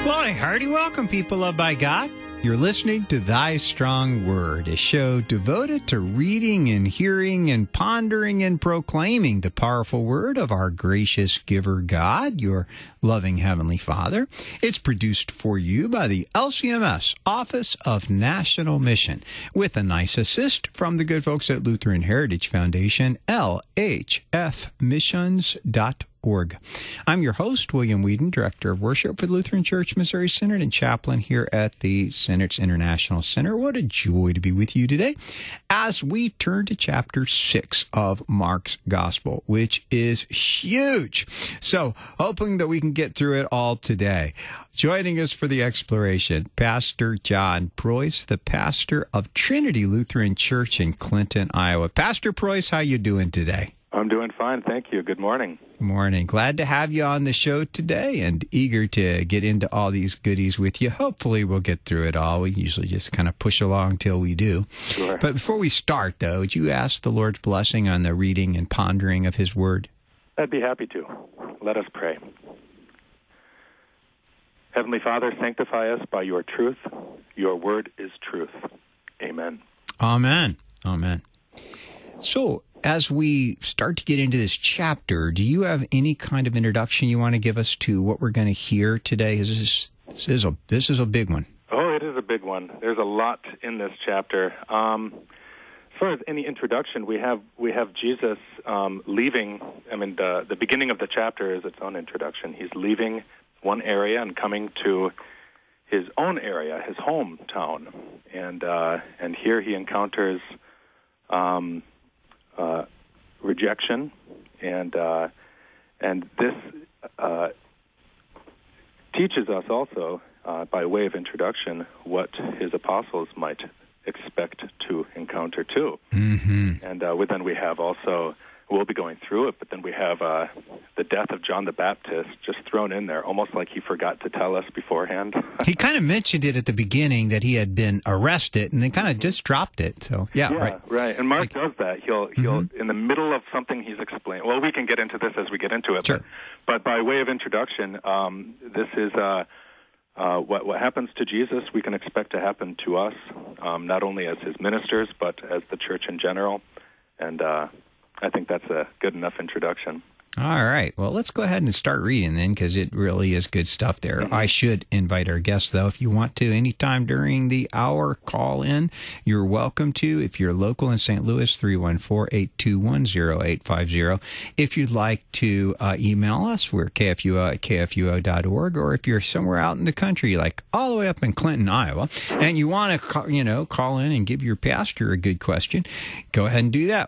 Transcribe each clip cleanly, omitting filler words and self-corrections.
Well, a hearty welcome, people loved by God. You're listening to Thy Strong Word, a show devoted to reading and hearing and pondering and proclaiming the powerful word of our gracious giver God, your loving Heavenly Father. It's produced for you by the LCMS, Office of National Mission, with a nice assist from the good folks at Lutheran Heritage Foundation, lhfmissions.org. I'm your host, William Whedon, Director of Worship for the Lutheran Church Missouri Synod and Chaplain here at the Synod's International Center. What a joy to be with you today as we turn to chapter 6 of Mark's Gospel, which is huge. So, hoping that we can get through it all today. Joining us for the exploration, Pastor John Preuss, the pastor of Trinity Lutheran Church in Clinton, Iowa. Pastor Preuss, how you doing today? I'm doing fine, thank you. Good morning. Good morning. Glad to have you on the show today and eager to get into all these goodies with you. Hopefully we'll get through it all. We usually just kind of push along till we do. Sure. But before we start, though, would you ask the Lord's blessing on the reading and pondering of His Word? I'd be happy to. Let us pray. Heavenly Father, sanctify us by your truth. Your word is truth. Amen. Amen. Amen. So, as we start to get into this chapter, do you have any kind of introduction you want to give us to what we're going to hear today? This is a big one. Oh, it is a big one. There's a lot in this chapter. As far as any introduction, we have Jesus leaving. I mean, the beginning of the chapter is its own introduction. He's leaving one area and coming to his own area, his hometown, and here he encounters rejection, and this teaches us also, by way of introduction, what his apostles might expect to encounter too. Mm-hmm. And then we have also, we'll be going through it, but then we have the death of John the Baptist just thrown in there, almost like he forgot to tell us beforehand. He kind of mentioned it at the beginning that he had been arrested, and then kind of just dropped it. So yeah, right. And Mark does that. He'll in the middle of something he's explaining. Well, we can get into this as we get into it. Sure. But by way of introduction, this is what happens to Jesus. We can expect to happen to us, not only as his ministers, but as the church in general. And I think that's a good enough introduction. All right. Well, let's go ahead and start reading then, because it really is good stuff there. Mm-hmm. I should invite our guests, though, if you want to, anytime during the hour, call in. You're welcome to. If you're local in St. Louis, 314-821-0850. If you'd like to email us, we're kfuo@kfuo.org. Or if you're somewhere out in the country, like all the way up in Clinton, Iowa, and you want to call in and give your pastor a good question, go ahead and do that.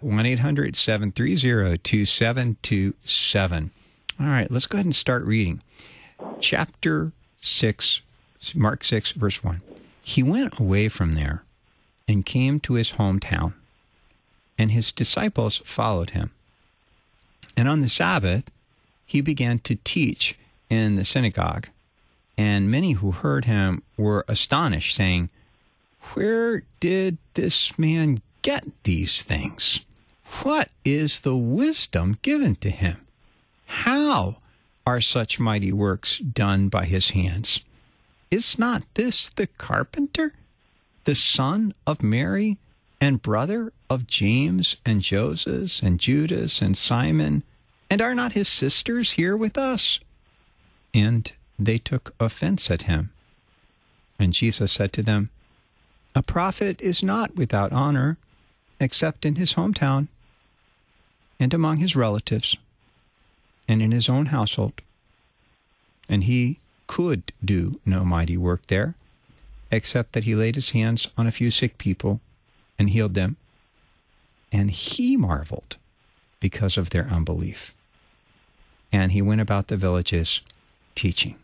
1-800-730-2727. All right, let's go ahead and start reading. Chapter 6, Mark 6, verse 1. He went away from there and came to his hometown, and his disciples followed him. And on the Sabbath, he began to teach in the synagogue, and many who heard him were astonished, saying, "Where did this man get these things? What is the wisdom given to him? How are such mighty works done by his hands? Is not this the carpenter, the son of Mary, and brother of James and Joseph and Judas and Simon? And are not his sisters here with us?" And they took offense at him. And Jesus said to them, "A prophet is not without honor, except in his hometown, and among his relatives, and in his own household." And he could do no mighty work there, except that he laid his hands on a few sick people and healed them. And he marveled because of their unbelief. And he went about the villages teaching.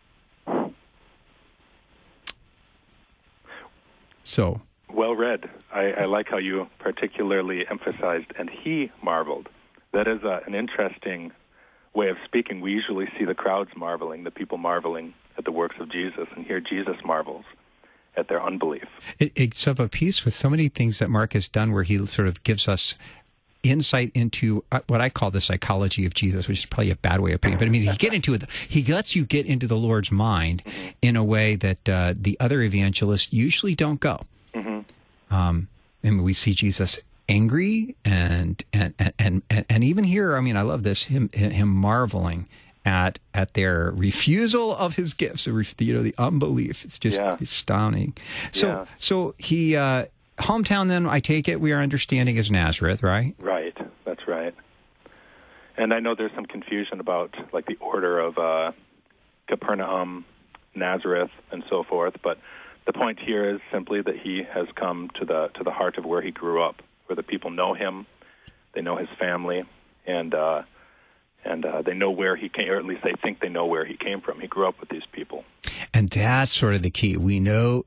So, well read. I like how you particularly emphasized, and he marveled. That is an interesting way of speaking. We usually see the crowds marveling, the people marveling at the works of Jesus, and here Jesus marvels at their unbelief. It's of a piece with so many things that Mark has done where he sort of gives us insight into what I call the psychology of Jesus, which is probably a bad way of putting it. But I mean, he lets you get into the Lord's mind in a way that the other evangelists usually don't go. And we see Jesus angry and even here, I mean, I love this, him marveling at their refusal of his gifts, the unbelief. It's just astounding. So he hometown then, I take it we are understanding, is Nazareth, right? Right, that's right. And I know there's some confusion about like the order of Capernaum, Nazareth, and so forth, but the point here is simply that he has come to the heart of where he grew up, where the people know him, they know his family, and they know where he came, or at least they think they know where he came from. He grew up with these people. And that's sort of the key. We know,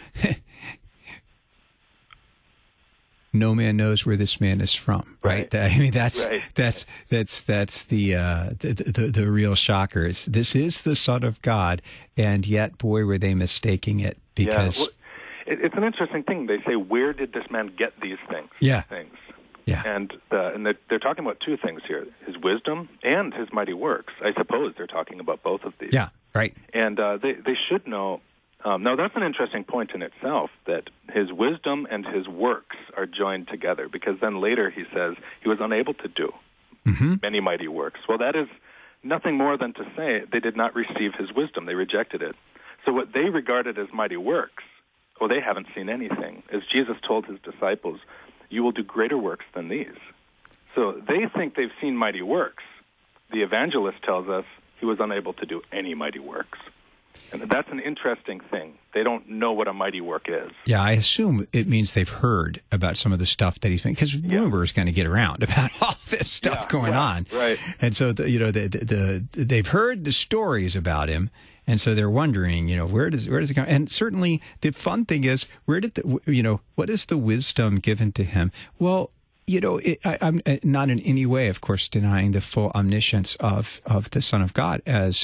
no man knows where this man is from, right? I mean, that's the real shocker. This is the Son of God, and yet, boy, were they mistaking it because. Yeah. Well, it's an interesting thing. They say, where did this man get these things? Yeah. Yeah. And they're talking about two things here: his wisdom and his mighty works. I suppose they're talking about both of these. Yeah. Right. And they should know. Now, that's an interesting point in itself, that his wisdom and his works are joined together, because then later he says he was unable to do many mighty works. Well, that is nothing more than to say they did not receive his wisdom. They rejected it. So what they regarded as mighty works, well, they haven't seen anything. As Jesus told his disciples, you will do greater works than these. So they think they've seen mighty works. The evangelist tells us he was unable to do any mighty works. And that's an interesting thing. They don't know what a mighty work is. Yeah, I assume it means they've heard about some of the stuff that he's been, because rumors kind of get around about all this stuff going on. Right. And so, they've heard the stories about him, and so they're wondering, where does it come? And certainly the fun thing is, what is the wisdom given to him? Well, I'm not in any way, of course, denying the full omniscience of the Son of God as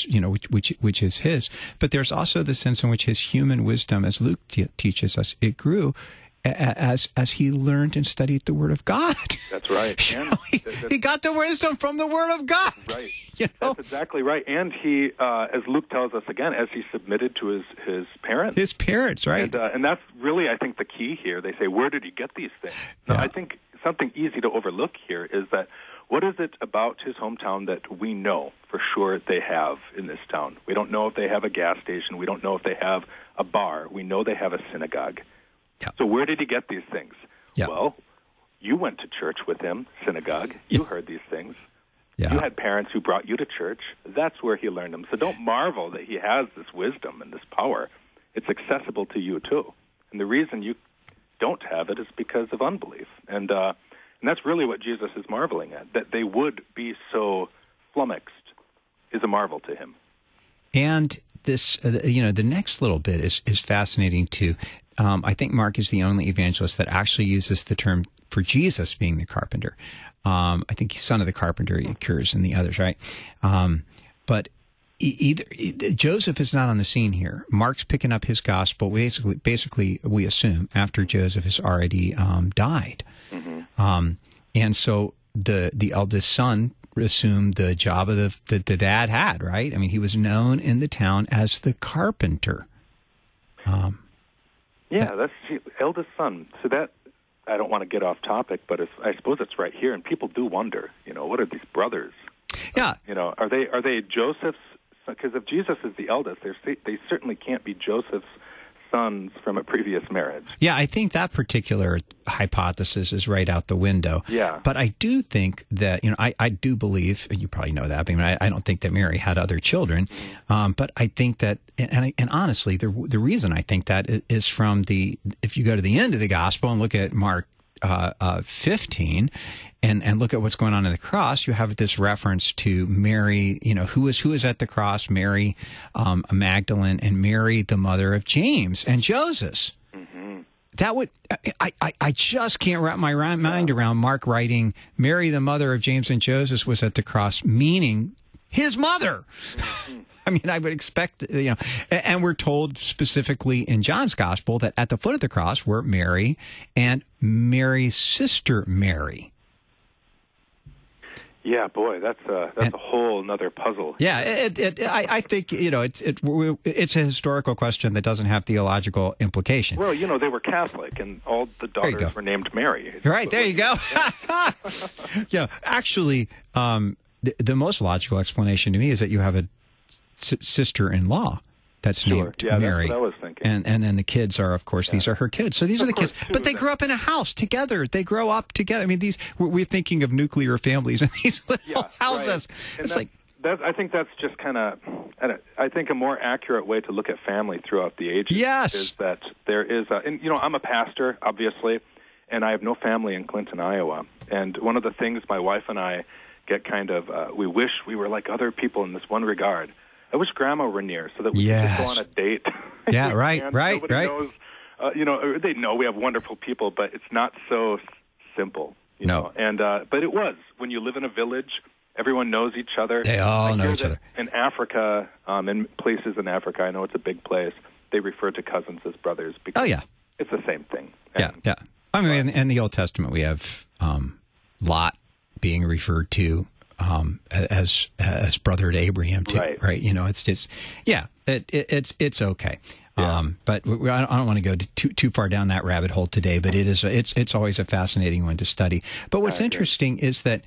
which is his. But there's also the sense in which his human wisdom, as Luke teaches us, it grew as he learned and studied the Word of God. That's right. He got the wisdom from the Word of God. Right. That's exactly right. And he, as Luke tells us again, as he submitted to his parents. His parents, right. And that's really, I think, the key here. They say, where did he get these things? Now, I think something easy to overlook here is that what is it about his hometown that we know for sure they have in this town? We don't know if they have a gas station. We don't know if they have a bar. We know they have a synagogue. Yeah. So where did he get these things? Yeah. Well, you went to church with him, synagogue. You heard these things. Yeah. You had parents who brought you to church. That's where he learned them. So don't marvel that he has this wisdom and this power. It's accessible to you, too. And the reason you don't have it is because of unbelief. And that's really what Jesus is marveling at, that they would be so flummoxed is a marvel to him. And this, the next little bit is fascinating, too. I think Mark is the only evangelist that actually uses the term for Jesus being the carpenter. I think he's son of the carpenter. He occurs in the others, right? But either Joseph is not on the scene here. Mark's picking up his gospel basically we assume after Joseph has already died, and so the eldest son assumed the job of the dad had, right? I mean, he was known in the town as the carpenter. That's the eldest son. So that, I don't want to get off topic, but I suppose it's right here, and people do wonder, what are these brothers? Yeah. Are they Joseph's? Because if Jesus is the eldest, they certainly can't be Joseph's sons from a previous marriage. Yeah, I think that particular hypothesis is right out the window. Yeah. But I do think that, I do believe, and you probably know that, I don't think that Mary had other children. But I think that, and honestly, the reason I think that is from if you go to the end of the gospel and look at Mark 15 and look at what's going on in the cross, you have this reference to Mary, who is at the cross, Mary Magdalene, and Mary, the mother of James and Joseph. That would, I just can't wrap my mind around Mark writing Mary, the mother of James and Joseph, was at the cross, meaning his mother. I would expect, and we're told specifically in John's gospel that at the foot of the cross were Mary and Mary's sister Mary. Yeah, boy, that's a whole nother puzzle. Yeah, I think it's a historical question that doesn't have theological implication. Well, they were Catholic, and all the daughters were named Mary. Right, there you go. Yeah, actually, the most logical explanation to me is that you have a sister-in-law that's named Mary. That's what I was thinking. And then the kids are, of course, these are her kids. So these are the kids. But they grew up in a house together. They grow up together. I mean, we're thinking of nuclear families in these little houses. Right. It's I think that's just kind of, I think a more accurate way to look at family throughout the ages is that there is, I'm a pastor, obviously, and I have no family in Clinton, Iowa. And one of the things my wife and I get we wish we were like other people in this one regard. I wish Grandma were near so that we could just go on a date. Yeah, right. Nobody knows. They know we have wonderful people, but it's not so simple. You know? And but it was when you live in a village. Everyone knows each other. They all know each other. In Africa, in places in Africa, I know it's a big place. They refer to cousins as brothers because it's the same thing. Yeah. I mean, in the Old Testament, we have Lot being referred to as brother to Abraham too, right? It's just, it's okay. Yeah. But I don't want to go too far down that rabbit hole today. But it's always a fascinating one to study. But what's interesting is that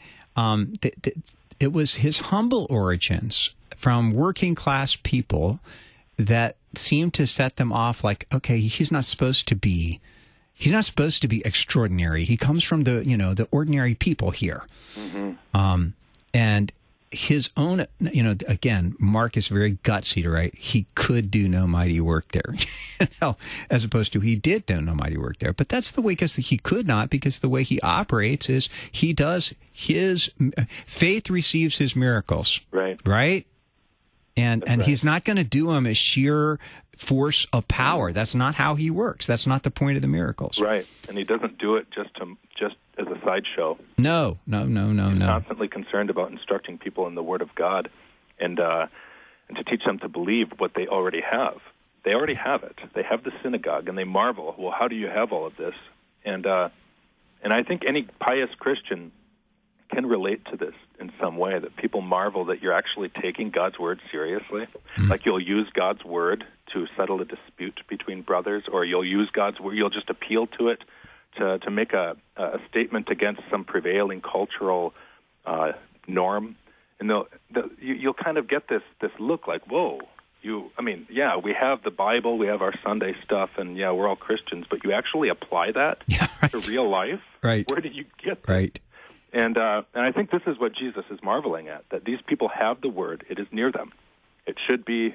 it was his humble origins from working class people that seemed to set them off. Like, okay, he's not supposed to be extraordinary. He comes from the ordinary people here. Mm-hmm. And his own, again, Mark is very gutsy to write. He could do no mighty work there, as opposed to he did do no mighty work there. But that's the way, because he could not, because the way he operates is he does his faith receives his miracles. Right. And he's not going to do them as sheer force of power. That's not how he works. That's not the point of the miracles. Right. And he doesn't do it just as a sideshow. No. He's constantly concerned about instructing people in the Word of God and to teach them to believe what they already have. They already have it. They have the synagogue, and they marvel, well, how do you have all of this? And I think any pious Christian can relate to this in some way, that people marvel that you're actually taking God's Word seriously. Mm-hmm. Like you'll use God's Word to settle a dispute between brothers, or you'll use God's Word, you'll just appeal to it to make a statement against some prevailing cultural norm. And you'll kind of get this look like, whoa, we have the Bible, we have our Sunday stuff, and we're all Christians, but you actually apply that to real life? Right. Where did you get that? Right. And I think this is what Jesus is marveling at, that these people have the Word. It is near them. It should be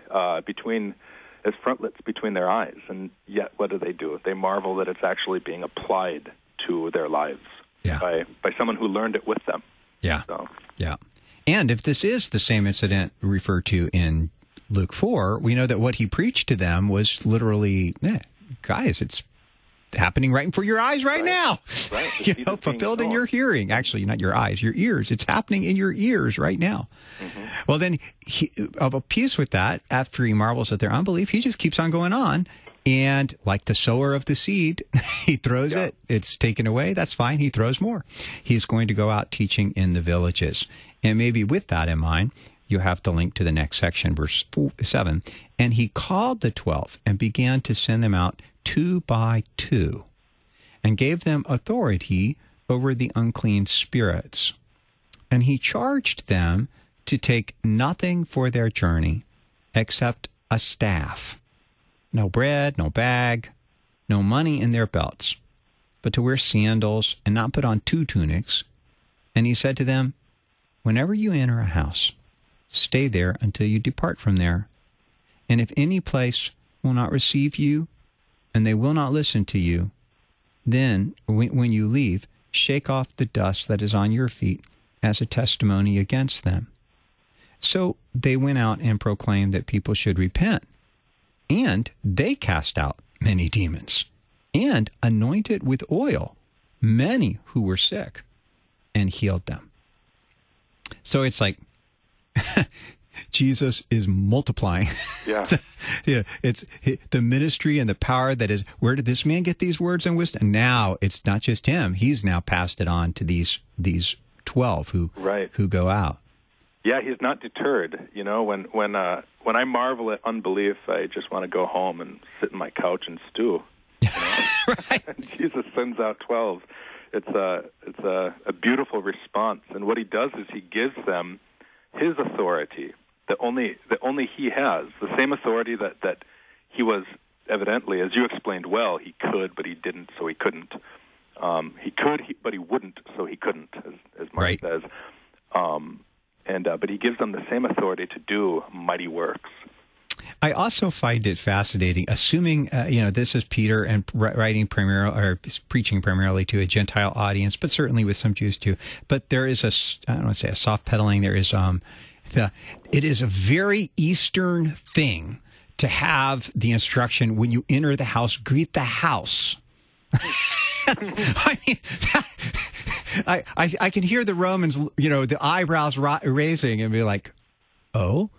as frontlets between their eyes. And yet, what do? They marvel that it's actually being applied to their lives by someone who learned it with them. Yeah. So. Yeah. And if this is the same incident referred to in Luke 4, we know that what he preached to them was literally, guys, it's happening right before your eyes right now. Right. Fulfilled in your hearing. Actually, not your eyes, your ears. It's happening in your ears right now. Mm-hmm. Well, then, of a piece with that, after he marvels at their unbelief, he just keeps on going on. And like the sower of the seed, he throws it. It's taken away. That's fine. He throws more. He's going to go out teaching in the villages. And maybe with that in mind, you have to link to the next section, verse 7. And he called the 12 and began to send them out 2 by 2, and gave them authority over the unclean spirits. And he charged them to take nothing for their journey except a staff, no bread, no bag, no money in their belts, but to wear sandals and not put on 2 tunics. And he said to them, whenever you enter a house, stay there until you depart from there. And if any place will not receive you, and they will not listen to you, then when you leave, shake off the dust that is on your feet as a testimony against them. So they went out and proclaimed that people should repent. And they cast out many demons and anointed with oil many who were sick and healed them. So it's like Jesus is multiplying. Yeah. It's the ministry and the power that is, where did this man get these words and wisdom? And now it's not just him. He's now passed it on to these 12 who go out. Yeah, he's not deterred. You know, when I marvel at unbelief, I just want to go home and sit in my couch and stew. You know? Right. Jesus sends out 12. It's a beautiful response, and what he does is he gives them his authority that only he has, the same authority that he was evidently, as you explained well, he could, but he didn't, so he couldn't. He could, but he wouldn't, so he couldn't, as Mark says. But he gives them the same authority to do mighty works. I also find it fascinating, assuming this is Peter and writing preaching primarily to a Gentile audience, but certainly with some Jews too. But there is I don't want to say a soft pedaling. There is it is a very Eastern thing to have the instruction when you enter the house, greet the house. I mean, I can hear the Romans, the eyebrows raising and be like, oh.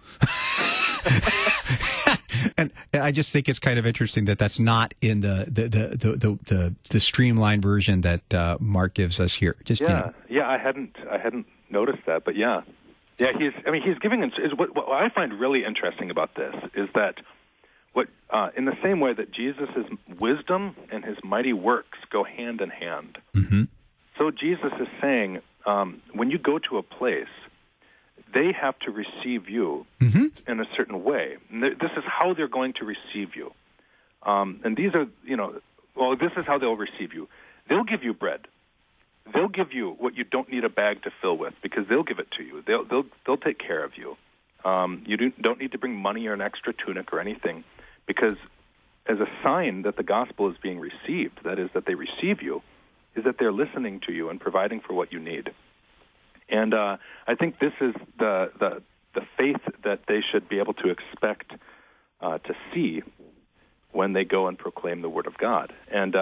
And I just think it's kind of interesting that that's not in the streamlined version that Mark gives us here. I hadn't noticed that, but yeah, he's giving. What I find really interesting about this is that in the same way that Jesus' wisdom and his mighty works go hand in hand. Mm-hmm. So Jesus is saying, when you go to a place, they have to receive you in a certain way. And this is how they're going to receive you. And these are, this is how they'll receive you. They'll give you bread. They'll give you what you don't need a bag to fill with, because they'll give it to you. They'll take care of you. You don't need to bring money or an extra tunic or anything, because as a sign that the gospel is being received, that is, that they receive you, is that they're listening to you and providing for what you need. And I think this is the faith that they should be able to expect to see when they go and proclaim the Word of God. And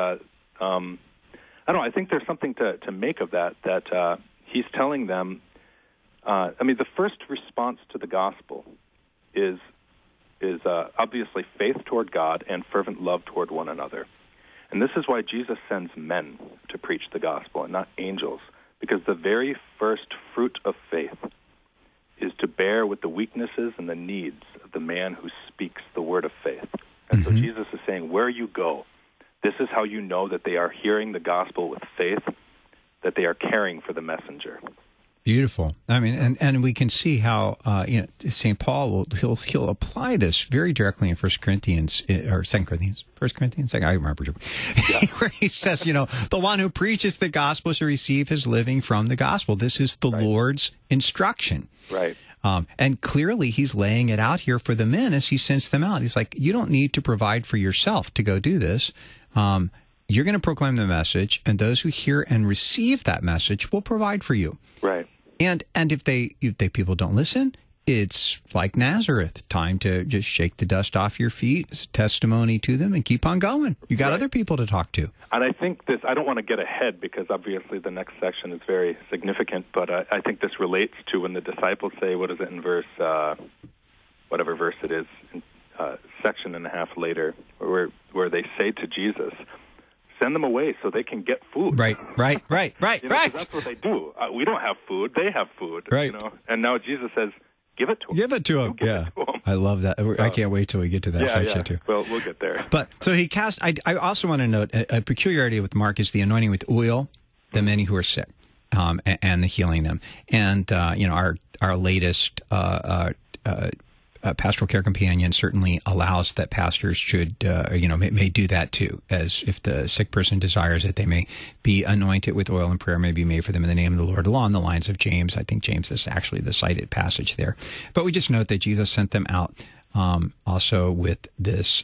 I think there's something to make of that he's telling them, the first response to the gospel is obviously faith toward God and fervent love toward one another. And this is why Jesus sends men to preach the gospel and not angels, because the very first fruit of faith is to bear with the weaknesses and the needs of the man who speaks the word of faith. And so Jesus is saying, where you go, this is how you know that they are hearing the gospel with faith, that they are caring for the messenger. Beautiful. I mean, and we can see how St. Paul he'll apply this very directly in 1 Corinthians or 2 Corinthians. 1 Corinthians, I remember, where he says, the one who preaches the gospel shall receive his living from the gospel. This is the Lord's instruction. Right. And clearly he's laying it out here for the men as he sends them out. He's like, you don't need to provide for yourself to go do this. You're going to proclaim the message, and those who hear and receive that message will provide for you. Right. And if people don't listen, it's like Nazareth, time to just shake the dust off your feet. It's a testimony to them and keep on going. You got other people to talk to. And I think I don't want to get ahead because obviously the next section is very significant, but I think this relates to when the disciples say, what is it in verse, whatever verse it is, section and a half later, where they say to Jesus, send them away so they can get food. Right. That's what they do. We don't have food. They have food. Right. And now Jesus says, give it to them. Give it to them. Yeah. I love that. I can't wait till we get to that section too. Well, we'll get there. But so he cast, I also want to note a peculiarity with Mark is the anointing with oil, the many who are sick, and the healing them. And, our latest, Pastoral Care Companion certainly allows that pastors should, may do that too, as if the sick person desires it, they may be anointed with oil, and prayer may be made for them in the name of the Lord, along the lines of James. I think James is actually the cited passage there. But we just note that Jesus sent them out also with this,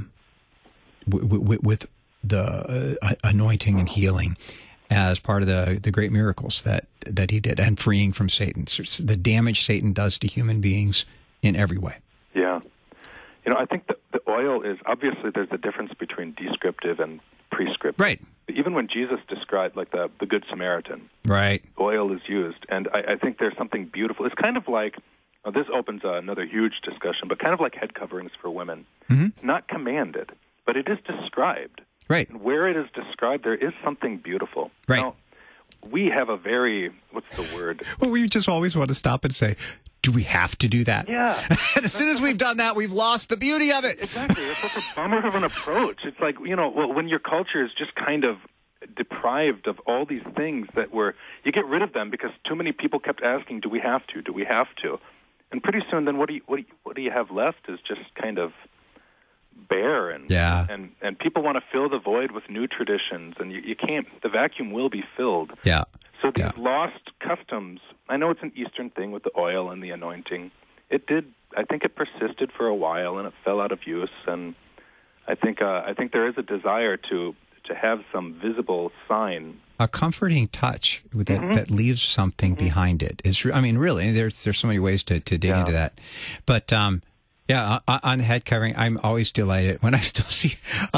with the anointing and healing as part of the great miracles that he did, and freeing from Satan. So the damage Satan does to human beings in every way. Yeah. I think the oil is, obviously there's a difference between descriptive and prescriptive. Right. Even when Jesus described, like, the Good Samaritan, right, oil is used. And I think there's something beautiful. It's kind of like, this opens another huge discussion, but kind of like head coverings for women. Mm-hmm. Not commanded, but it is described. Right. And where it is described, there is something beautiful. Right. Now, we have a very, what's the word? Well, we just always want to stop and say, do we have to do that? Yeah. And as soon as we've done that, we've lost the beauty of it. Exactly. It's such a bummer of an approach. It's like, when your culture is just kind of deprived of all these things you get rid of them because too many people kept asking, do we have to? Do we have to? And pretty soon, then what do you have left is just kind of bare, and people want to fill the void with new traditions, and you can't. The vacuum will be filled. Yeah. So these lost customs. I know it's an Eastern thing with the oil and the anointing. It did. I think it persisted for a while, and it fell out of use. And I think there is a desire to have some visible sign, a comforting touch that leaves something behind it. Really, there's so many ways to dig into that, but. Yeah, on the head covering, I'm always delighted when I still see,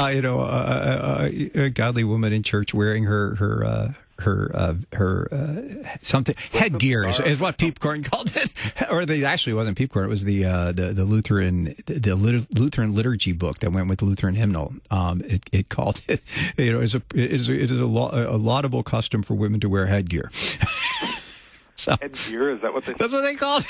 a godly woman in church wearing her something headgear is what Peepcorn called it, or actually wasn't Peepcorn. It was the Lutheran liturgy book that went with the Lutheran hymnal. It called it. It is a laudable custom for women to wear headgear. So, headgear, is that what they? That's what they call it.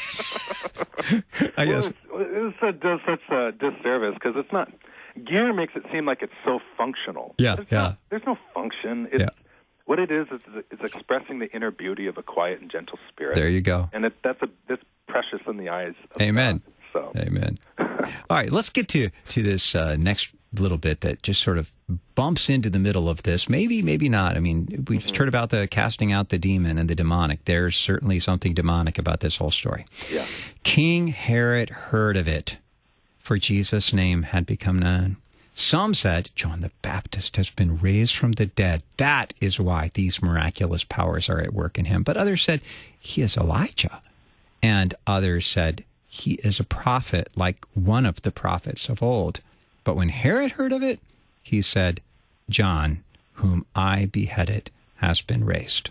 I guess it does such a disservice because it's not. Gear makes it seem like it's so functional. Yeah, There's no function. What it is expressing the inner beauty of a quiet and gentle spirit. There you go. And that's precious in the eyes of Amen. God, so. Amen. All right, let's get to this next little bit that just sort of bumps into the middle of this. Maybe not. We just heard about the casting out the demon and the demonic. There's certainly something demonic about this whole story. Yeah. King Herod heard of it, for Jesus' name had become known. Some said, John the Baptist has been raised from the dead. That is why these miraculous powers are at work in him. But others said, he is Elijah. And others said, he is a prophet, like one of the prophets of old. But when Herod heard of it, he said, John, whom I beheaded, has been raised.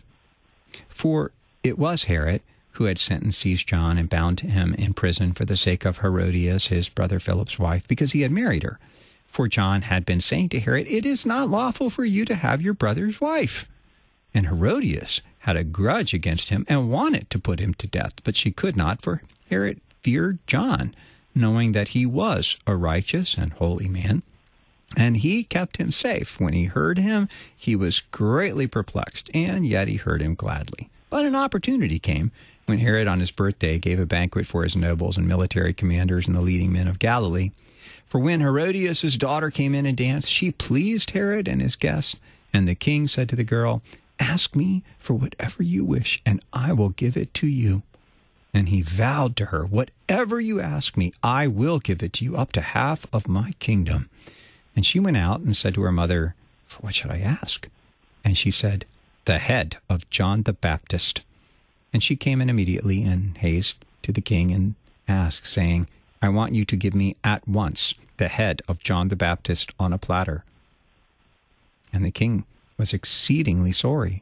For it was Herod who had sent and seized John and bound him in prison for the sake of Herodias, his brother Philip's wife, because he had married her. For John had been saying to Herod, it is not lawful for you to have your brother's wife. And Herodias had a grudge against him and wanted to put him to death, but she could not, for Herod feared John, knowing that he was a righteous and holy man. And he kept him safe. When he heard him, he was greatly perplexed, and yet he heard him gladly. But an opportunity came when Herod on his birthday gave a banquet for his nobles and military commanders and the leading men of Galilee. For when Herodias' daughter came in and danced, she pleased Herod and his guests. And the king said to the girl, ask me for whatever you wish, and I will give it to you. And he vowed to her, whatever you ask me, I will give it to you, up to half of my kingdom. And she went out and said to her mother, for what should I ask? And she said, the head of John the Baptist. And she came in immediately in haste to the king and asked, saying, I want you to give me at once the head of John the Baptist on a platter. And the king was exceedingly sorry,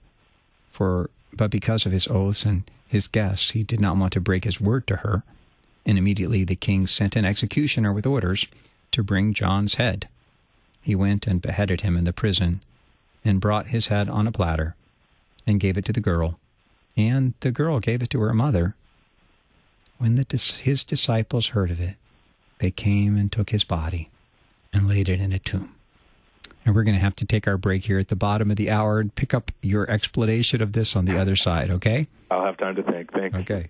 but because of his oaths and his guests, he did not want to break his word to her. And immediately the king sent an executioner with orders to bring John's head. He went and beheaded him in the prison, and brought his head on a platter, and gave it to the girl. And the girl gave it to her mother. When his disciples heard of it, they came and took his body and laid it in a tomb. And we're going to have to take our break here at the bottom of the hour and pick up your explanation of this on the other side, okay? I'll have time to think. Thanks. Okay.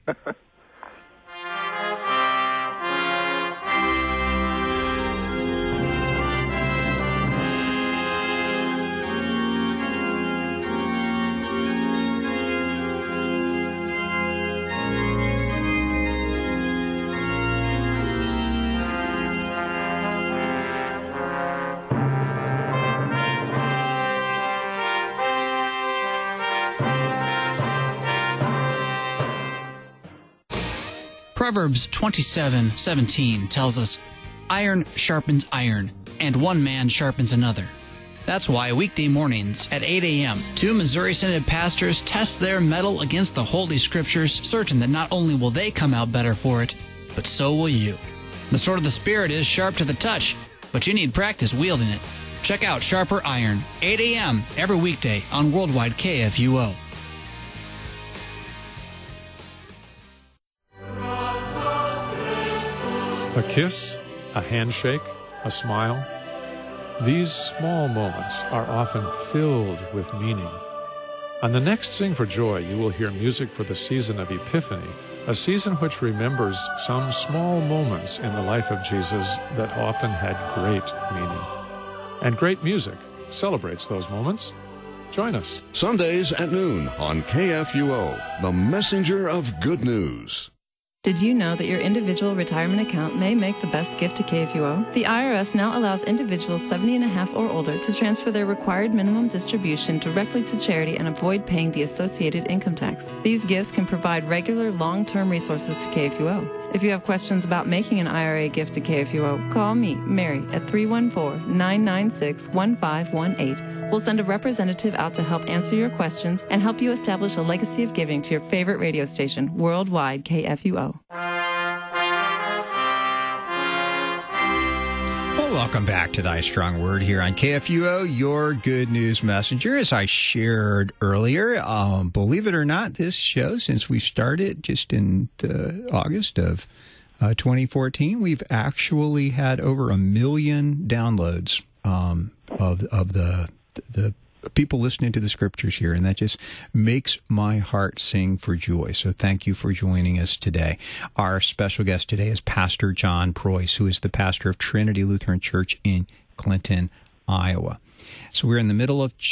Proverbs 27:17 tells us, iron sharpens iron, and one man sharpens another. That's why weekday mornings at 8 a.m., two Missouri Synod pastors test their mettle against the Holy Scriptures, certain that not only will they come out better for it, but so will you. The sword of the Spirit is sharp to the touch, but you need practice wielding it. Check out Sharper Iron, 8 a.m. every weekday on Worldwide KFUO. A kiss, a handshake, a smile. These small moments are often filled with meaning. On the next Sing for Joy, you will hear music for the season of Epiphany, a season which remembers some small moments in the life of Jesus that often had great meaning. And great music celebrates those moments. Join us. Sundays at noon on KFUO, the messenger of good news. Did you know that your individual retirement account may make the best gift to KFUO? The IRS now allows individuals 70 and a half or older to transfer their required minimum distribution directly to charity and avoid paying the associated income tax. These gifts can provide regular, long-term resources to KFUO. If you have questions about making an IRA gift to KFUO, call me, Mary, at 314-996-1518. We'll send a representative out to help answer your questions and help you establish a legacy of giving to your favorite radio station, worldwide KFUO. Well, welcome back to Thy Strong Word here on KFUO, your good news messenger. As I shared earlier, believe it or not, this show, since we started just in August of 2014, we've actually had over 1 million downloads of the people listening to the scriptures here, and that just makes my heart sing for joy. So thank you for joining us today. Our special guest today is Pastor John Preuss, who is the pastor of Trinity Lutheran Church in Clinton, Iowa. So we're in the middle of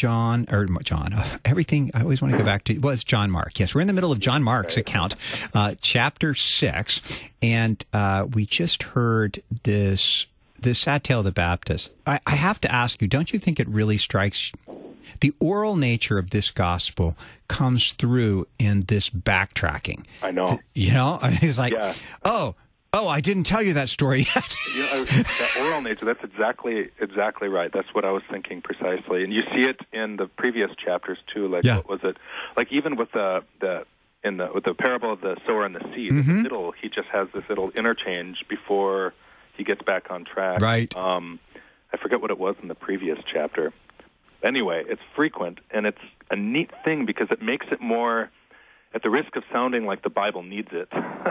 everything. I always want to go back to, well, it's John Mark. Yes, we're in the middle of John Mark's account, chapter 6, and we just heard this sad tale of the Baptist. I have to ask you, don't you think it really strikes the oral nature of this gospel comes through in this backtracking? I know. It's like, yeah. Oh, I didn't tell you that story yet. That oral nature, that's exactly right. That's what I was thinking precisely. And you see it in the previous chapters too. Like, What was it? Like even with with the parable of the sower and the seed, in the middle, he just has this little interchange before he gets back on track. Right. I forget what it was in the previous chapter. Anyway, it's frequent, and it's a neat thing because it makes it more, at the risk of sounding like the Bible needs it,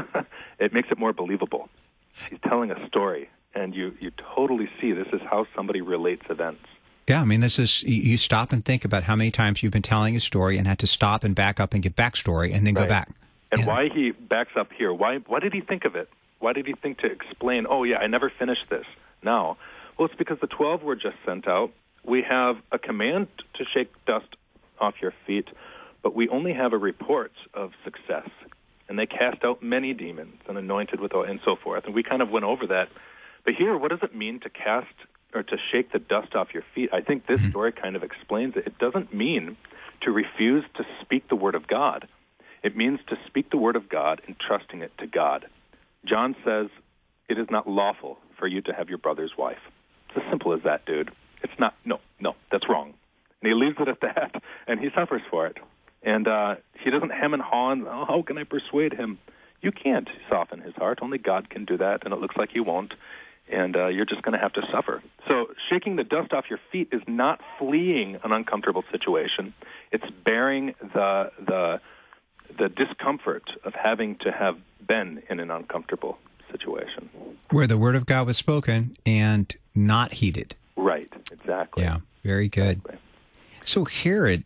it makes it more believable. He's telling a story, and you totally see this is how somebody relates events. Yeah, I mean, this is, you stop and think about how many times you've been telling a story and had to stop and back up and get backstory and then go back. And why he backs up here. Why did he think of it? Why did he think to explain, I never finished this now? Well, it's because the 12 were just sent out. We have a command to shake dust off your feet, but we only have a report of success. And they cast out many demons and anointed with oil and so forth. And we kind of went over that. But here, what does it mean to cast or to shake the dust off your feet? I think this story kind of explains it. It doesn't mean to refuse to speak the word of God. It means to speak the word of God and trusting it to God. John says, it is not lawful for you to have your brother's wife. It's as simple as that, dude. It's not, no, that's wrong. And he leaves it at that, and he suffers for it. And he doesn't hem and haw, and how can I persuade him? You can't soften his heart. Only God can do that, and it looks like he won't. And you're just going to have to suffer. So shaking the dust off your feet is not fleeing an uncomfortable situation. It's bearing the discomfort of having to have been in an uncomfortable situation. Where the word of God was spoken and not heeded. Right, exactly. Yeah, very good. Exactly. So Herod,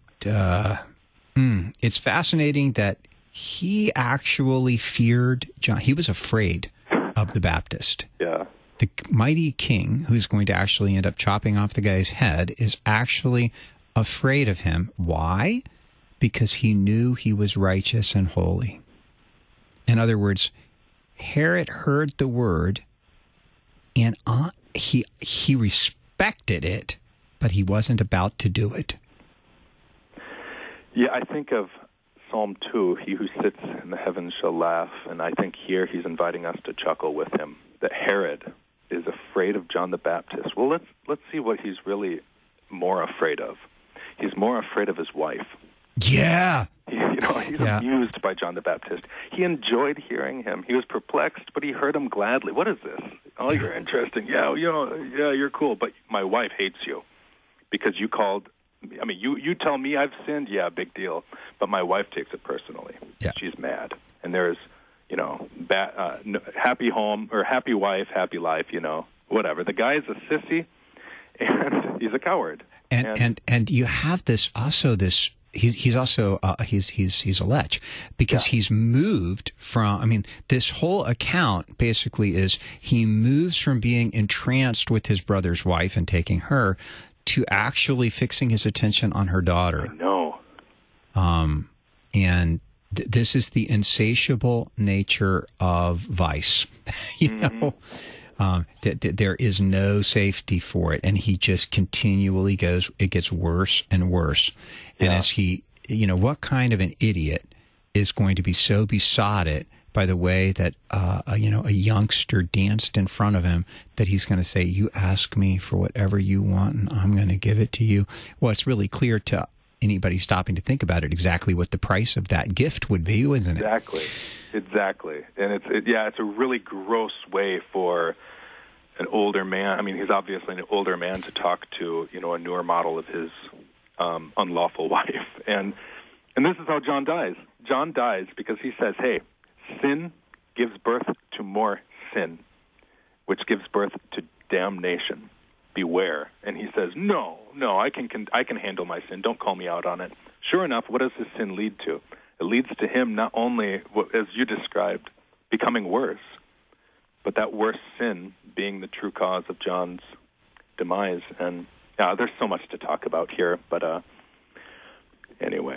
it's fascinating that he actually feared John. He was afraid of the Baptist. Yeah. The mighty king, who's going to actually end up chopping off the guy's head, is actually afraid of him. Why? Because he knew he was righteous and holy. In other words, Herod heard the word, and he respected it, but he wasn't about to do it. Yeah, I think of Psalm 2, he who sits in the heavens shall laugh, and I think here he's inviting us to chuckle with him, that Herod is afraid of John the Baptist. Well, let's see what he's really more afraid of. He's more afraid of his wife. Yeah. He's amused by John the Baptist. He enjoyed hearing him. He was perplexed, but he heard him gladly. What is this? Oh, you're interesting. Yeah, you're cool, but my wife hates you because you called. I mean, you tell me I've sinned. Yeah, big deal. But my wife takes it personally. Yeah. She's mad, and there's, happy home or happy wife, happy life, whatever. The guy is a sissy, and he's a coward. And you have this also this. He's also he's a lech because he's moved from. I mean, this whole account basically is he moves from being entranced with his brother's wife and taking her to actually fixing his attention on her daughter. I know. And this is the insatiable nature of vice. There is no safety for it, and he just continually goes. It gets worse and worse. And as he, what kind of an idiot is going to be so besotted by the way that a youngster danced in front of him that he's going to say, "You ask me for whatever you want, and I'm going to give it to you." Well, it's really clear to anybody stopping to think about it exactly what the price of that gift would be, isn't it? Exactly. And it's a really gross way for an older man. I mean, he's obviously an older man to talk to, a newer model of his unlawful wife. And this is how John dies. John dies because he says, "Hey, sin gives birth to more sin, which gives birth to damnation. Beware." And he says, no, I can handle my sin. Don't call me out on it. Sure enough, what does this sin lead to? It leads to him not only, as you described, becoming worse, but that worse sin being the true cause of John's demise. And there's so much to talk about here, but anyway.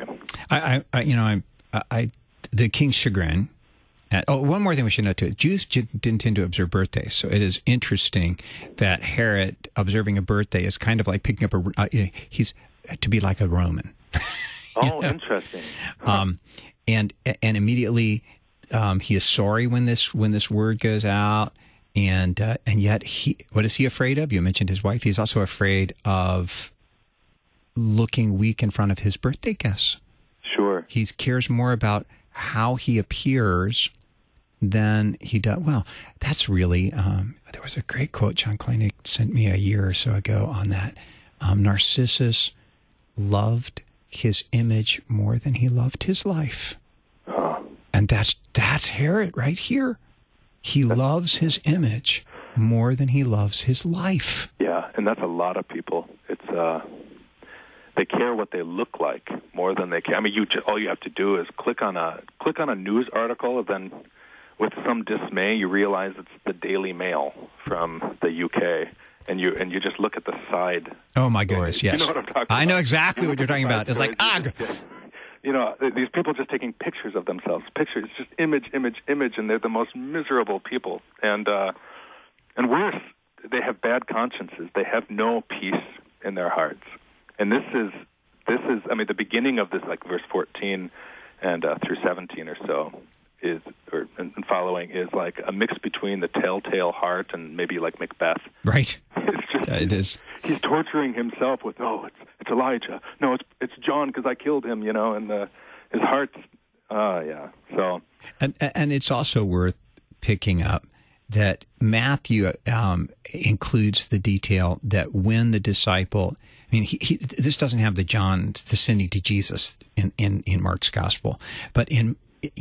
The king's chagrin. One more thing we should note too. Jews didn't tend to observe birthdays, so it is interesting that Herod observing a birthday is kind of like picking up he's to be like a Roman. Interesting. And immediately he is sorry when this word goes out, and yet what is he afraid of? You mentioned his wife. He's also afraid of looking weak in front of his birthday guests. Sure. He cares more about how he appears than he does. Well, that's really, there was a great quote John Kleinig sent me a year or so ago on that. Narcissus loved his image more than he loved his life. And that's Herod right here. He loves his image more than he loves his life. Yeah, and that's a lot of people. It's they care what they look like more than they care. I mean, all you have to do is click on a news article, and then with some dismay, you realize it's the Daily Mail from the UK, and you just look at the side. Oh my goodness! Yes, you know what I'm talking about. I know exactly what you're talking about. It's like these people just taking pictures of themselves. Pictures, just image, and they're the most miserable people. And worse, they have bad consciences. They have no peace in their hearts. And this is, I mean, the beginning of this, like verse 14 and through 17 or so, and following is like a mix between the Telltale Heart and maybe like Macbeth. Right. It's just, it is. He's torturing himself with, it's Elijah. No, it's John because I killed him, and his heart's, yeah. So. And it's also worth picking up that Matthew includes the detail that when the disciple, I mean, this doesn't have the sending to Jesus in Mark's gospel, but in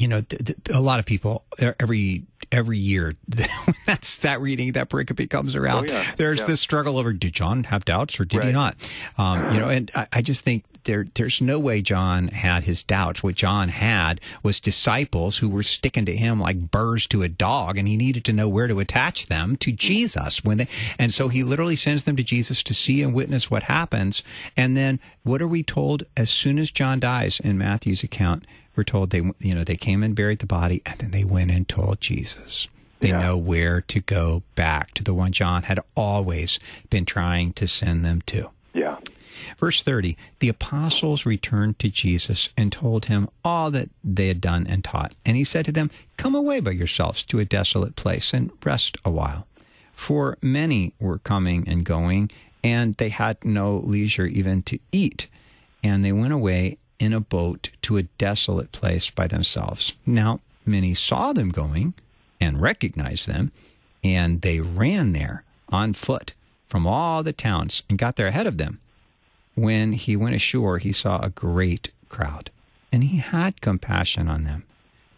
a lot of people every year that reading, that pericope comes around. There's this struggle over, did John have doubts or did he not? And I just think there's no way John had his doubts. What John had was disciples who were sticking to him like burrs to a dog, and he needed to know where to attach them to Jesus. And so he literally sends them to Jesus to see and witness what happens. And then what are we told as soon as John dies in Matthew's account? We're told they came and buried the body, and then they went and told Jesus. They know where to go back to the one John had always been trying to send them to. Yeah. Verse 30, the apostles returned to Jesus and told him all that they had done and taught. And he said to them, come away by yourselves to a desolate place and rest a while. For many were coming and going, and they had no leisure even to eat. And they went away in a boat to a desolate place by themselves. Now, many saw them going and recognized them, and they ran there on foot from all the towns and got there ahead of them. When he went ashore, he saw a great crowd, and he had compassion on them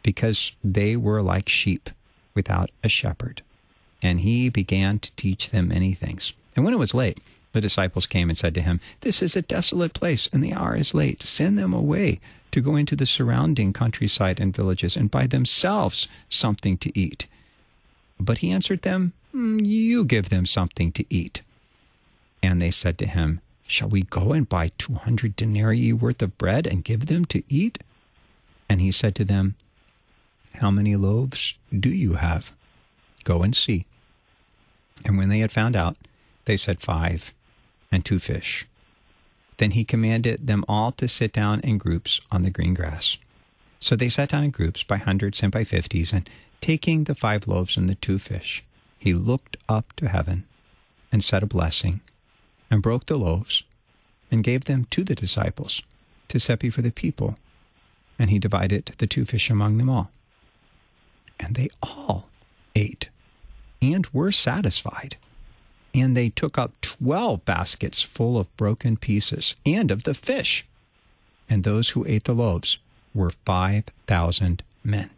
because they were like sheep without a shepherd. And he began to teach them many things. And when it was late, the disciples came and said to him, "This is a desolate place, and the hour is late. Send them away to go into the surrounding countryside and villages and buy themselves something to eat." But he answered them, "You give them something to eat." And they said to him, "Shall we go and buy 200 denarii worth of bread and give them to eat?" And he said to them, "How many loaves do you have? Go and see." And when they had found out, they said, 5 and 2 fish. Then he commanded them all to sit down in groups on the green grass. So they sat down in groups by hundreds and by 50s, and taking the 5 loaves and the 2 fish, he looked up to heaven and said a blessing, and broke the loaves, and gave them to the disciples to set before the people. And he divided the 2 fish among them all. And they all ate and were satisfied. And they took up 12 baskets full of broken pieces and of the fish. And those who ate the loaves were 5,000 men.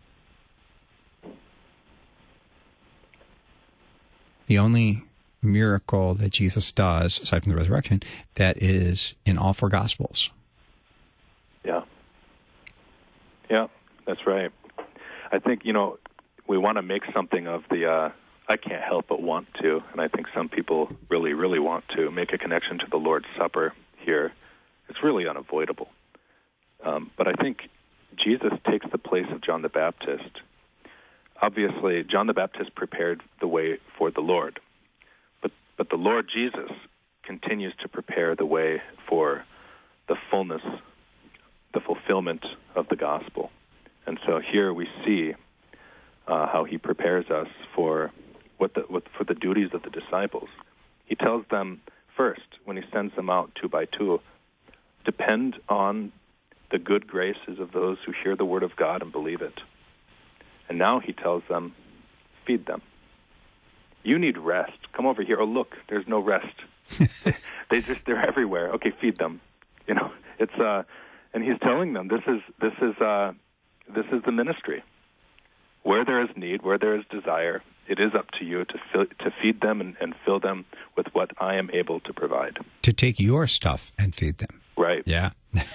The only miracle that Jesus does, aside from the resurrection, that is in all 4 Gospels. Yeah. Yeah, that's right. I think, we want to make something of the I can't help but want to, and I think some people really, really want to make a connection to the Lord's Supper here. It's really unavoidable. But I think Jesus takes the place of John the Baptist. Obviously, John the Baptist prepared the way for the Lord. But the Lord Jesus continues to prepare the way for the fullness, the fulfillment of the gospel. And so here we see how he prepares us for for the duties of the disciples. He tells them first, when he sends them out 2 by 2, depend on the good graces of those who hear the word of God and believe it. And now he tells them, feed them. You need rest. Come over here. Oh, look, there's no rest. They're everywhere. Okay, feed them. It's and he's telling them this is the ministry. Where there is need, where there is desire, it is up to you to feed them and fill them with what I am able to provide. To take your stuff and feed them. Right. Yeah.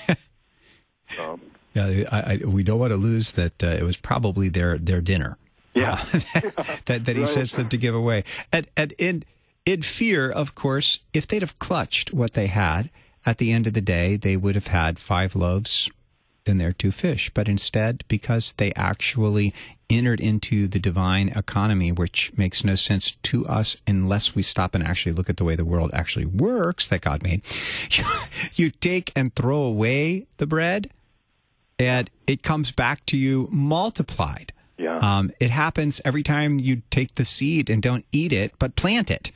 Yeah. We don't want to lose that. It was probably their dinner. Yeah. That he sends them to give away. And in fear, of course, if they'd have clutched what they had, at the end of the day, they would have had 5 loaves and their 2 fish. But instead, because they actually entered into the divine economy, which makes no sense to us unless we stop and actually look at the way the world actually works that God made, you take and throw away the bread, and it comes back to you multiplied. Yeah. It happens every time you take the seed and don't eat it, but plant it.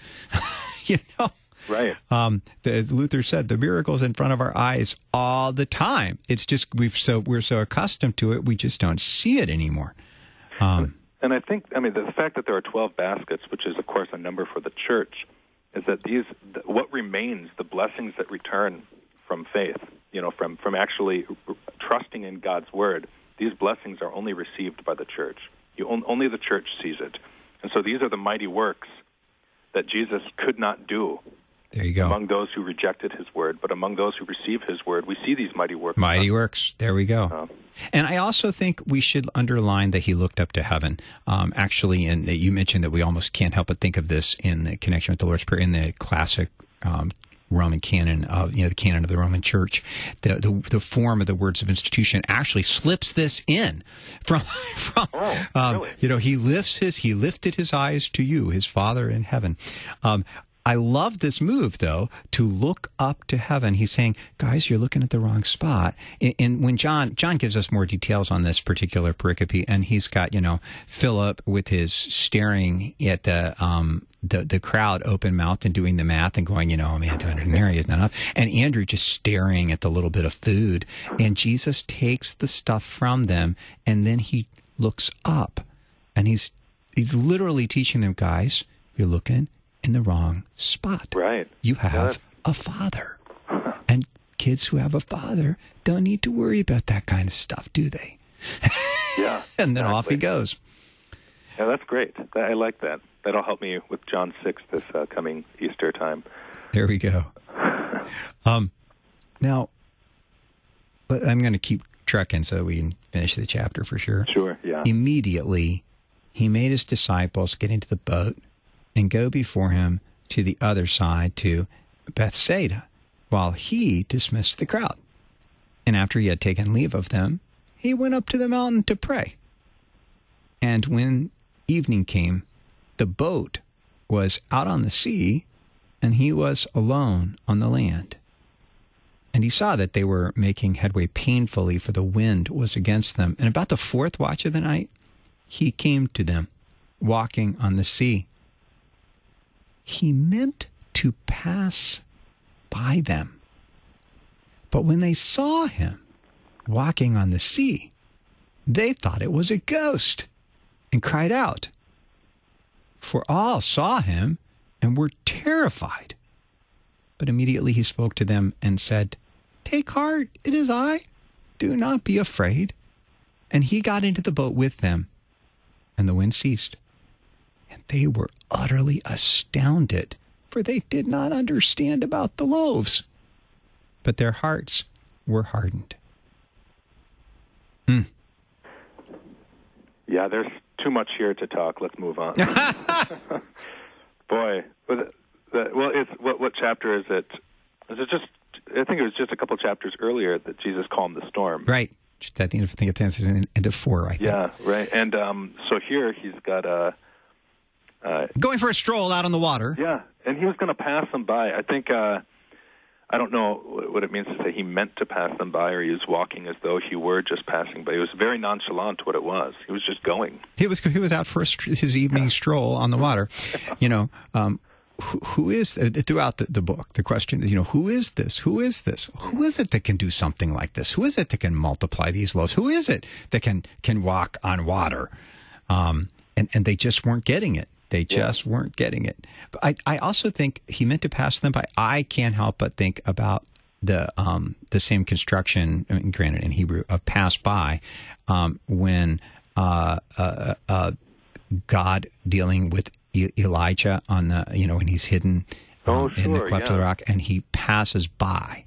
Right. As Luther said, the miracle's in front of our eyes all the time. It's just we're so accustomed to it, we just don't see it anymore. And I think, the fact that there are 12 baskets, which is, of course, a number for the church, is that what remains, the blessings that return from faith, from actually trusting in God's word, these blessings are only received by the church. Only the church sees it. And so these are the mighty works that Jesus could not do. There you go. Among those who rejected his word, but among those who receive his word, we see these mighty works. Mighty works. There we go. And I also think we should underline that he looked up to heaven. Actually, and you mentioned that we almost can't help but think of this in the connection with the Lord's Prayer in the classic Roman canon of the canon of the Roman Church. The form of the words of institution actually slips this in from really? He lifted his eyes to you, his Father in heaven. I love this move, though, to look up to heaven. He's saying, guys, you're looking at the wrong spot. And when John gives us more details on this particular pericope, and he's got, Philip with his staring at the crowd open-mouthed and doing the math and going, 200 denarii is not enough. And Andrew just staring at the little bit of food. And Jesus takes the stuff from them, and then he looks up. And he's literally teaching them, guys, you're looking in the wrong spot. Right. You have a father. And kids who have a father don't need to worry about that kind of stuff, do they? Yeah. And then off he exactly. goes. Yeah, that's great. I like that. That'll help me with John 6 this coming Easter time. There we go. Now, I'm going to keep trucking so we can finish the chapter for sure. Sure, yeah. Immediately, he made his disciples get into the boat and go before him to the other side to Bethsaida, while he dismissed the crowd. And after he had taken leave of them, he went up to the mountain to pray. And when evening came, the boat was out on the sea, and he was alone on the land. And he saw that they were making headway painfully, for the wind was against them. And about the fourth watch of the night, he came to them, walking on the sea. He meant to pass by them. But when they saw him walking on the sea, they thought it was a ghost and cried out. For all saw him and were terrified. But immediately he spoke to them and said, "Take heart, it is I. Do not be afraid." And he got into the boat with them, and the wind ceased. And they were utterly astounded, for they did not understand about the loaves, but their hearts were hardened. Yeah, there's too much here to talk. Let's move on. Boy, what chapter is it? Is it just? I think it was just a couple chapters earlier that Jesus calmed the storm. Right. I think it's into 4, I think. Yeah, right. And so here he's got a... going for a stroll out on the water. Yeah, and he was going to pass them by. I think, I don't know what it means to say he meant to pass them by, or he was walking as though he were just passing by. It was very nonchalant what it was. He was just going. He was out for his evening stroll on the water. Who is, throughout the book, the question is, who is this? Who is this? Who is it that can do something like this? Who is it that can multiply these loaves? Who is it that can walk on water? And they just weren't getting it. They just weren't getting it. But I also think he meant to pass them by. I can't help but think about the same construction, granted in Hebrew, of pass by, when God dealing with Elijah on the, when he's hidden in the cleft of the rock, and he passes by.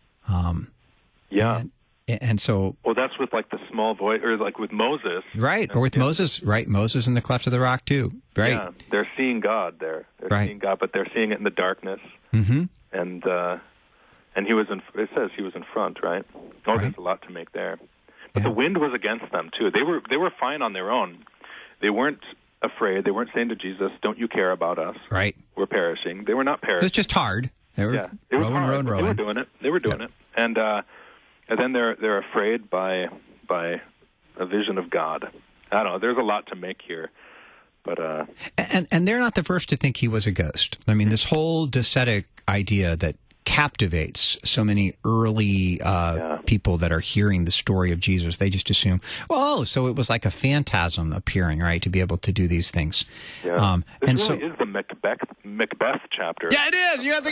And so... Well, that's with like the small voice, or like with Moses. Right, or with Moses, right? Moses in the cleft of the rock too, right? Yeah, they're seeing God there. They're seeing God, but they're seeing it in the darkness. Mm-hmm. And he was it says he was in front, right? Oh, there's a lot to make there. But the wind was against them too. They were fine on their own. They weren't afraid. They weren't saying to Jesus, "Don't you care about us? Right. We're perishing." They were not perishing. It's just hard. They were rowing. They were doing it. They were doing it. And then they're afraid by a vision of God. I don't know. There's a lot to make here, but and they're not the first to think he was a ghost. I mean, this whole docetic idea that captivates so many early people that are hearing the story of Jesus. They just assume, so it was like a phantasm appearing, right, to be able to do these things. Yeah. This really is the Macbeth chapter. Yeah, it is. You have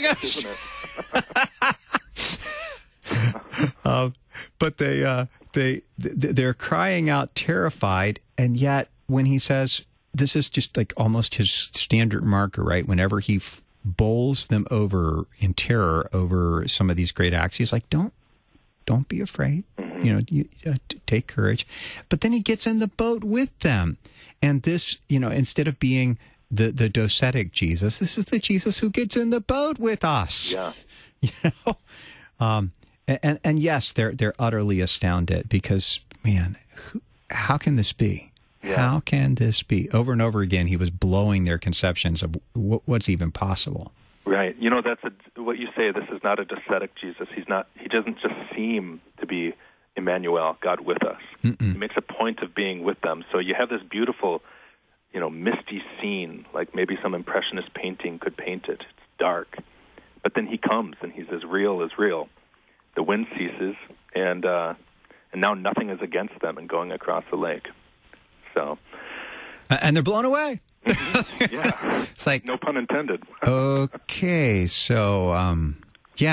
to go. But they're crying out terrified, and yet when he says, this is just like almost his standard marker, right? Whenever he bowls them over in terror over some of these great acts, he's like, don't be afraid. Mm-hmm. Take courage. But then he gets in the boat with them, and this, instead of being the docetic Jesus, this is the Jesus who gets in the boat with us. Yeah. And yes, they're utterly astounded because, man, how can this be? Yeah. How can this be? Over and over again, he was blowing their conceptions of what's even possible. Right. That's what you say. This is not a docetic Jesus. He doesn't just seem to be Emmanuel, God with us. Mm-mm. He makes a point of being with them. So you have this beautiful, misty scene, like maybe some impressionist painting could paint it. It's dark. But then he comes, and he's as real as real. The wind ceases, and now nothing is against them in going across the lake. So, and they're blown away. Yeah, it's like, no pun intended. Okay, so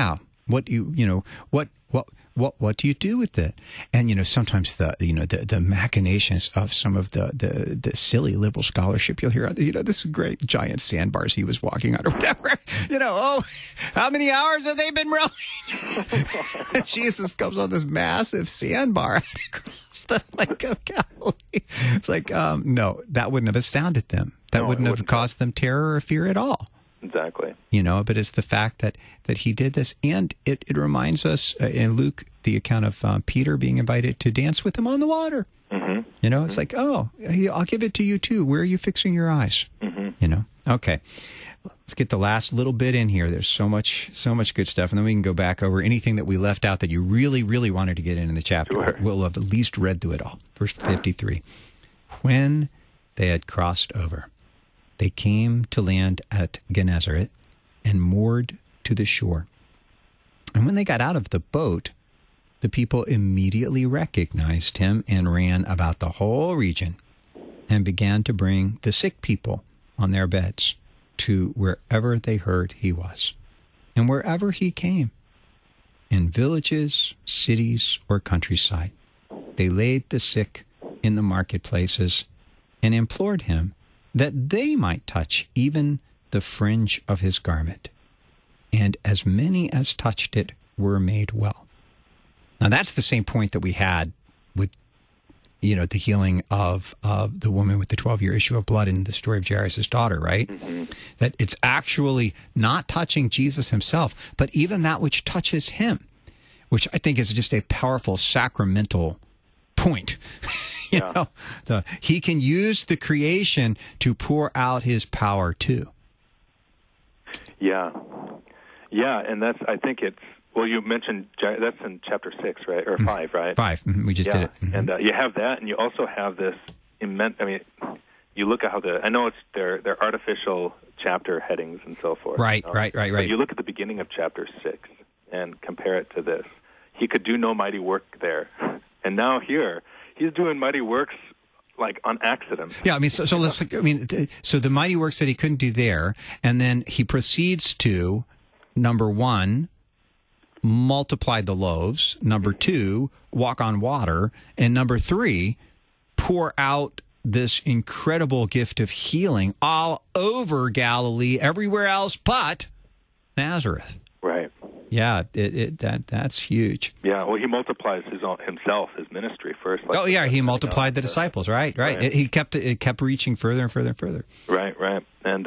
What do what do you do with it? And sometimes the machinations of some of the silly liberal scholarship you'll hear. This great giant sandbars he was walking on or whatever. How many hours have they been rowing? Jesus comes on this massive sandbar across the Lake of Galilee. It's like, no, that wouldn't have astounded them. That wouldn't have caused them terror or fear at all. Exactly. But it's the fact that he did this. And it reminds us in Luke, the account of Peter being invited to dance with him on the water. Mm-hmm. It's like, oh, I'll give it to you too. Where are you fixing your eyes? Mm-hmm. Okay. Let's get the last little bit in here. There's so much good stuff. And then we can go back over anything that we left out that you really, really wanted to get in the chapter. Sure. We'll have at least read through it all. Verse 53. When they had crossed over, they came to land at Gennesaret and moored to the shore. And when they got out of the boat, the people immediately recognized him and ran about the whole region and began to bring the sick people on their beds to wherever they heard he was. And wherever he came, in villages, cities, or countryside, they laid the sick in the marketplaces and implored him that they might touch even the fringe of his garment. And as many as touched it were made well. Now that's the same point that we had with, the healing of the woman with the 12-year issue of blood in the story of Jairus' daughter, right? Mm-hmm. That it's actually not touching Jesus himself, but even that which touches him, which I think is just a powerful sacramental point. He can use the creation to pour out his power too. Yeah, and I think it's, well, you mentioned, that's in chapter 6, right, or 5, right? 5, we just did it. Mm-hmm. And you have that, and you also have this immense, you look at how I know it's they're artificial chapter headings and so forth. Right. But you look at the beginning of chapter 6 and compare it to this. He could do no mighty work there. And now here, he's doing mighty works like on accident. Yeah, so the mighty works that he couldn't do there, and then he proceeds to, number 1, multiply the loaves, number 2, walk on water, and number 3, pour out this incredible gift of healing all over Galilee, everywhere else but Nazareth. Right. Yeah, that's huge. Yeah, well, he multiplies his ministry first. He multiplied the disciples, right. It kept reaching further and further and further. Right. And,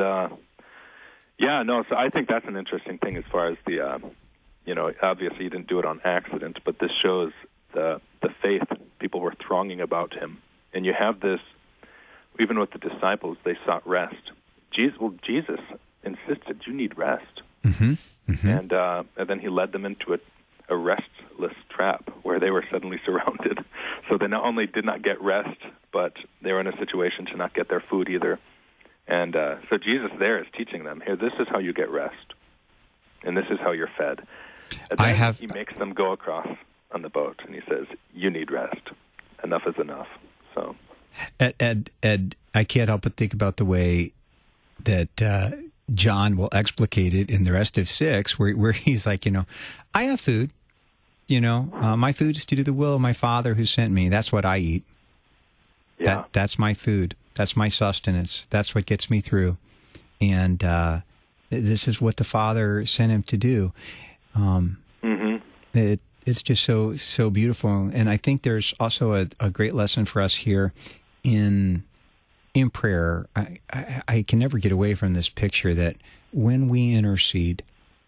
so I think that's an interesting thing as far as the, obviously he didn't do it on accident, but this shows the faith. People were thronging about him. And you have this, even with the disciples, they sought rest. Jesus insisted, you need rest. Mm-hmm. Mm-hmm. And then he led them into a restless trap where they were suddenly surrounded. So they not only did not get rest, but they were in a situation to not get their food either. And so Jesus there is teaching them, here, this is how you get rest, and this is how you're fed. And then he makes them go across on the boat, and he says, you need rest. Enough is enough. So, Ed, I can't help but think about the way that John will explicate it in the rest of 6, where he's like, I have food. My food is to do the will of my Father who sent me. That's what I eat. Yeah. That's my food. That's my sustenance. That's what gets me through. And this is what the Father sent him to do. It's just so beautiful. And I think there's also a great lesson for us here in prayer. I can never get away from this picture that when we intercede,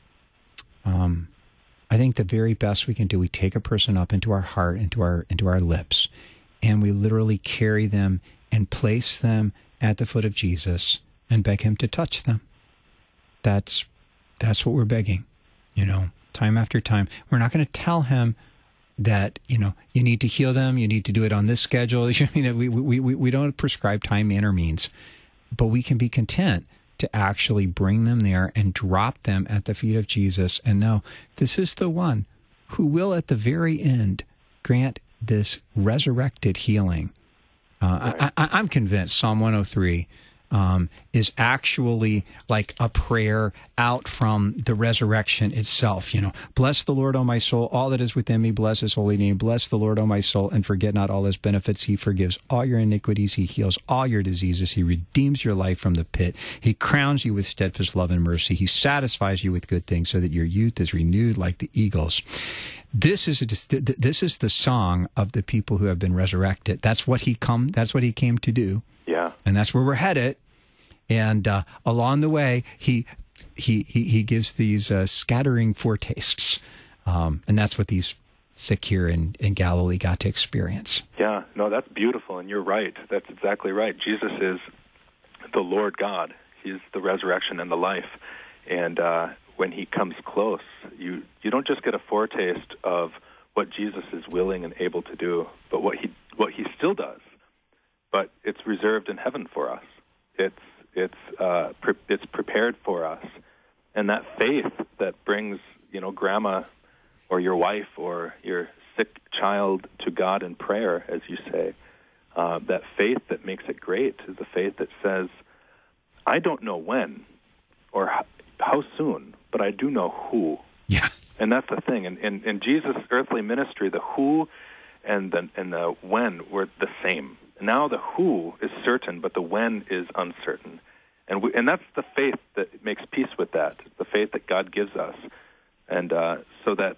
I think the very best we can do, we take a person up into our heart, into our lips, and we literally carry them and place them at the foot of Jesus and beg him to touch them. That's what we're begging, time after time. We're not going to tell him that, you need to heal them, you need to do it on this schedule. We don't prescribe time, manner, means, but we can be content to actually bring them there and drop them at the feet of Jesus and know this is the one who will at the very end grant this resurrected healing. I'm convinced Psalm 103 is actually like a prayer out from the resurrection itself. Bless the Lord, O my soul, all that is within me, bless his holy name. Bless the Lord, O my soul, and forget not all his benefits. He forgives all your iniquities. He heals all your diseases. He redeems your life from the pit. He crowns you with steadfast love and mercy. He satisfies you with good things so that your youth is renewed like the eagles. This is the song of the people who have been resurrected. That's what he came to do. Yeah. And that's where we're headed. And along the way, he gives these scattering foretastes. And that's what these sick here in Galilee got to experience. Yeah, no, that's beautiful, and you're right. That's exactly right. Jesus is the Lord God. He's the resurrection and the life. And when he comes close, you don't just get a foretaste of what Jesus is willing and able to do, but what he still does. But it's reserved in heaven for us. It's prepared for us, and that faith that brings grandma or your wife or your sick child to God in prayer, as you say, that faith that makes it great is the faith that says, I don't know when or how soon, but I do know who. Yeah. And that's the thing. In Jesus' earthly ministry, the who and the when were the same. Now the who is certain, but the when is uncertain. And that's the faith that makes peace with that, the faith that God gives us. And so that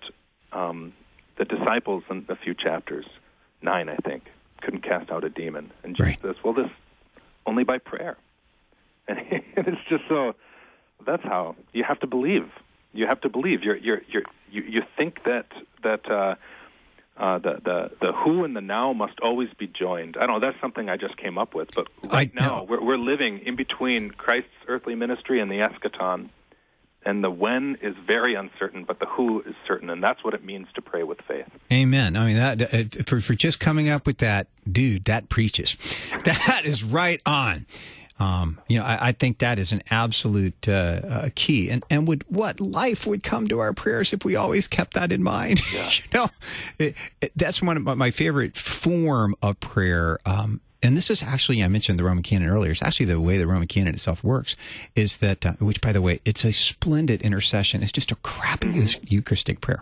the disciples in a few chapters, 9, I think, couldn't cast out a demon. And Jesus says, well, this only by prayer. And it's just so, that's how you have to believe. You have to believe. You think that the who and the now must always be joined. I don't know, that's something I just came up with, but now we're living in between Christ's earthly ministry and the eschaton, and the when is very uncertain, but the who is certain, and that's what it means to pray with faith. Amen. I mean, that for just coming up with that, dude, that preaches. That is right on. I think that is an absolute key. And what life would come to our prayers if we always kept that in mind. Yeah. That's one of my favorite form of prayer. And this is actually, I mentioned the Roman canon earlier. It's actually the way the Roman canon itself works is that, which, by the way, it's a splendid intercession. It's just a crappy Eucharistic prayer.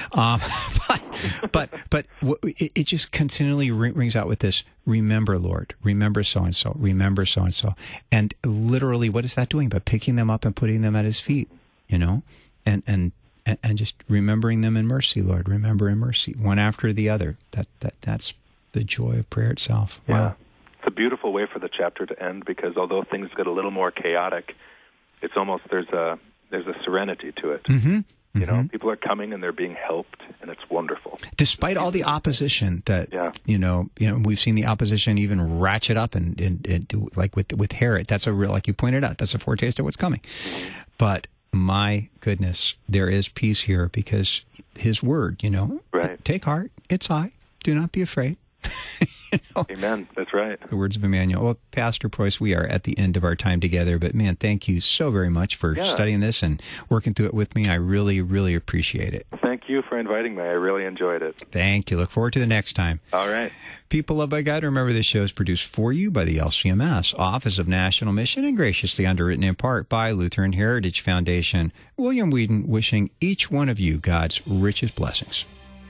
But it just continually rings out with this, remember, Lord, remember so-and-so, remember so-and-so. And literally, what is that doing? By picking them up and putting them at his feet, and just remembering them in mercy, Lord, remember in mercy, one after the other. That's the joy of prayer itself. Wow. Yeah. It's a beautiful way for the chapter to end, because although things get a little more chaotic, it's almost there's a serenity to it. Mm-hmm. People are coming and they're being helped, and it's wonderful. Despite all the opposition that we've seen the opposition even ratchet up and like with Herod. That's a real, like you pointed out, that's a foretaste of what's coming. But my goodness, there is peace here because His word. Right. Take heart, it's I. Do not be afraid. Amen. That's right. The words of Emmanuel. Well, Pastor Preuss, we are at the end of our time together, but man, thank you so very much for studying this and working through it with me. I really, really appreciate it. Thank you for inviting me. I really enjoyed it. Thank you. Look forward to the next time. All right. People loved by God, remember this show is produced for you by the LCMS, Office of National Mission, and graciously underwritten in part by Lutheran Heritage Foundation. William Whedon wishing each one of you God's richest blessings.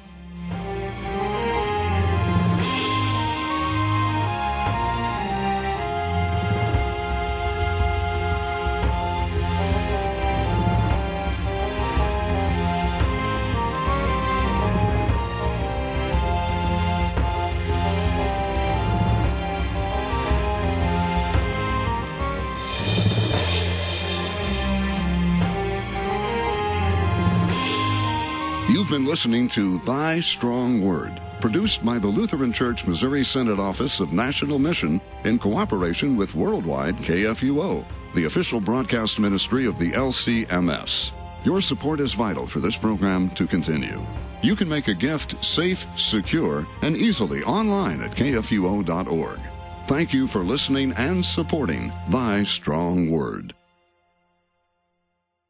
You've been listening to Thy Strong Word, produced by the Lutheran Church Missouri Synod Office of National Mission in cooperation with Worldwide KFUO, the official broadcast ministry of the LCMS. Your support is vital for this program to continue. You can make a gift safe, secure, and easily online at kfuo.org. Thank you for listening and supporting Thy Strong Word.